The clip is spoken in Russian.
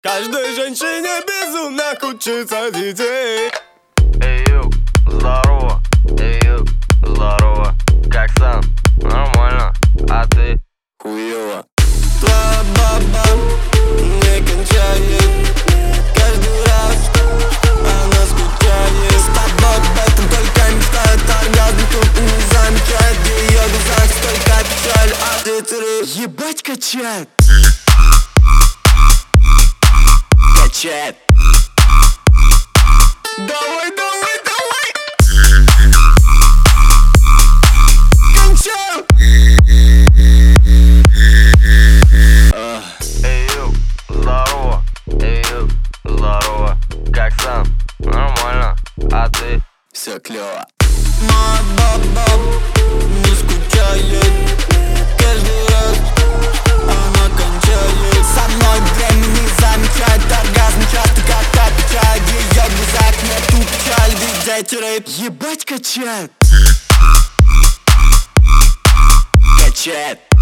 Каждой женщине безумно хочется детей. Эй, ю, здорово, эй, ю, здорово. Как сам? Нормально, а ты? Хуёво. Твоя баба не кончает. Каждый раз она скучает. С тобой об этом только мечтает. Оргазм тут не замечает. В её глазах столько печаль, а ты царишь. Ебать качает. Качает. Давай, давай, давай. Кончаю. Эй, ю, здорово, эй, ю, здорово. Как сам? Нормально, а ты? Все клёво. Моя баба не скучает. Каждый раз она кончает. Со мной время не замечает. Оргазм часто как отвечает. В её глазах нету печали. Везде теряет. Ебать качает. Качает.